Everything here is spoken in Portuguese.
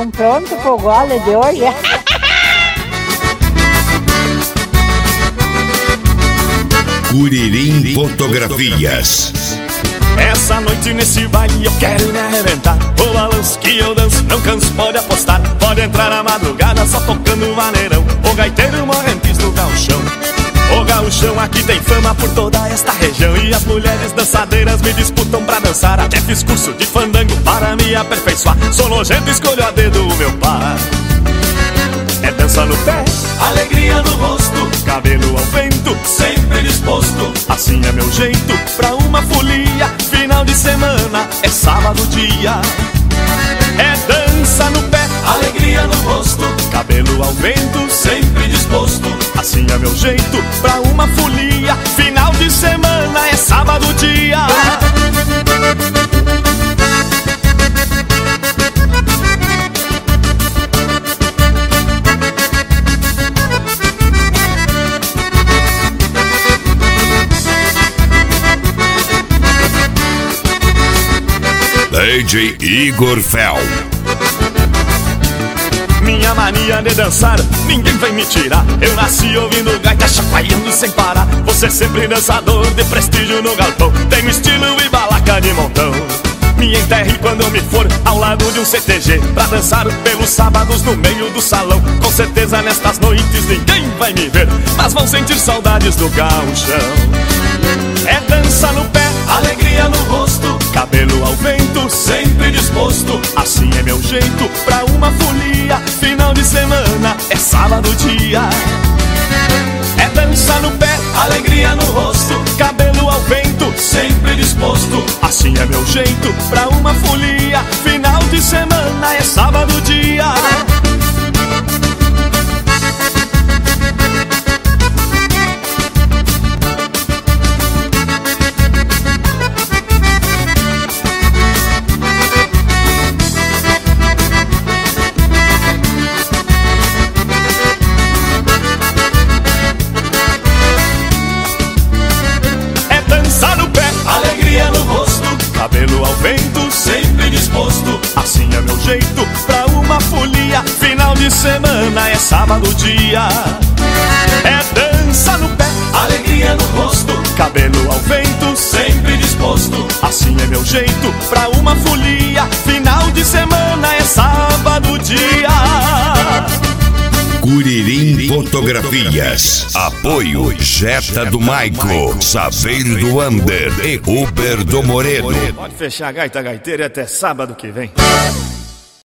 Estão prontos pro gole de hoje? Curirim Fotografias. Essa noite nesse baile eu quero me arrebentar. O balanço que eu danço não canso, pode apostar. Pode entrar na madrugada só tocando maneirão. O gaiteiro morrentes no gauchão. O gauchão aqui tem fama por toda esta região. E as mulheres dançadeiras me disputam pra dançar. Até fiz curso de fandango para me aperfeiçoar. Sou nojento, escolho a dedo o meu par. É dança no pé, alegria no rosto, cabelo ao vento, sempre disposto. Assim é meu jeito pra uma folia. Final de semana é sábado dia. É dança no pé, alegria no rosto, cabelo ao vento, sempre disposto. Assim é meu jeito pra uma folia. Final de semana é sábado dia. DJ Igor Fel. Minha mania de dançar, ninguém vai me tirar. Eu nasci ouvindo gaita chacoalhando sem parar. Você sempre dançador de prestígio no galpão. Tenho estilo e balaca de montão. Me enterre quando eu me for ao lado de um CTG pra dançar pelos sábados no meio do salão. Com certeza nestas noites ninguém vai me ver, mas vão sentir saudades do gauchão. É dança no pé, alegria no rosto, cabelo ao vento, sempre disposto. Assim é meu jeito pra uma folia. Final de semana é sábado dia. É dança no pé, alegria no rosto, cabelo ao vento, sempre disposto. Assim é meu jeito pra uma folia. Final de semana é sábado dia. Cabelo ao vento, sempre disposto. Assim é meu jeito pra uma folia. Final de semana é sábado dia. É dança no pé, alegria no rosto, cabelo ao vento, sempre disposto. Assim é meu jeito pra uma folia. Final de semana é sábado dia. Curirim Fotografias. Apoio Jetta do Maico, Saveiro do Ander e Uber do Moreno. Pode fechar a gaita gaiteira até sábado que vem.